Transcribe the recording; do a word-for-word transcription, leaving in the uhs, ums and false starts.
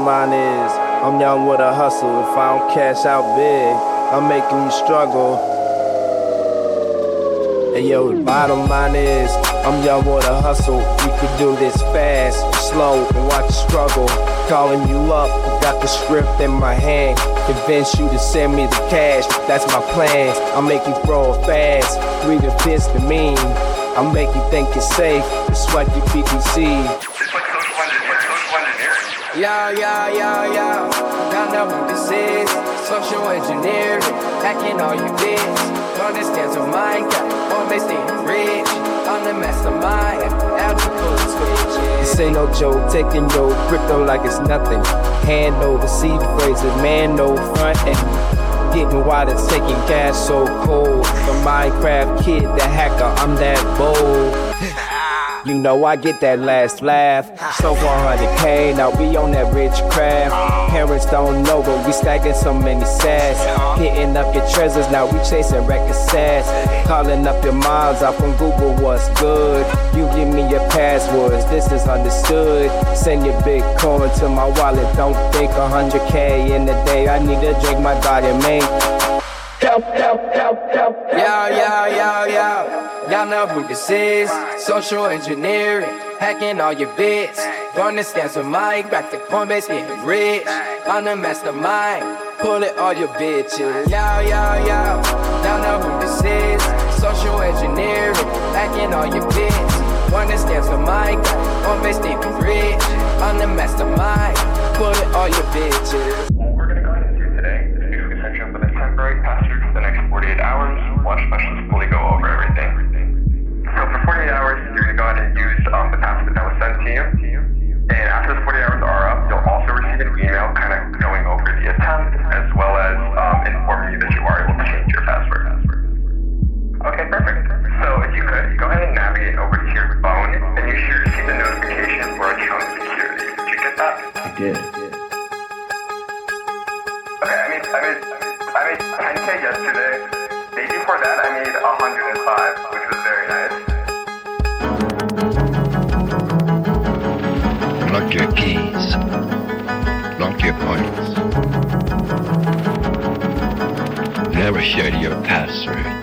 line is, I'm young with a hustle. If I don't cash out big, I'm making you struggle. And yo, the bottom line is, I'm young with a hustle. We could do this fast, slow, and watch you struggle. Calling you up, got the script in my hand. Convince you to send me the cash, that's my plan. I'll make you throw it fast, read the fist to mean. I'll make you think it's safe, it's what you P T C. Yo, yo, yo, yo, y'all know who this is. Social engineering, hacking all you bits. Understands what mine got, or they stay rich. I'm the mastermind, out to pull the switch. This ain't no joke, taking your crypto like it's nothing. Hand over seed phrases, man, no front end. Getting wild and taking cash so cold. The Minecraft kid, the hacker, I'm that bold. You know I get that last laugh. So one hundred K, now we on that rich craft. Parents don't know, but we stacking so many sats. Hitting up your treasures, now we chasing record stats. Calling up your moms out from Google, what's good? You give me your passwords, this is understood. Send your Bitcoin to my wallet, don't think one hundred K in a day. I need to drink my vitamin. Help, help, help, help. Yo, yo, yo, yo. Y'all know who this is. Social engineering, hacking all your bits. Understands what mine, grab the Coinbase, getting rich. I'm the mastermind, pulling all your bitches. Yo, yo, yo. Y'all know who this is. Social engineering, hacking all your bits. Understands what mine, grab the Coinbase, getting rich. I'm the mastermind, pulling all your bitches. forty-eight hours, watch specialists fully go over everything. So for forty-eight hours, you're going to go ahead and use um, the password that was sent to you. And after the forty hours are up, you'll also receive an email kind of going over the attempt, as well as um, informing you that you are able to change your password. Okay, perfect. So if you could, go ahead and navigate over to your phone, and you should receive the notification for account security. Did you get that? I did. Okay, I mean, I mean, I made ten K yesterday. Day before that, I made one hundred five, which was very nice. Lock your keys. Lock your points. Never share your password.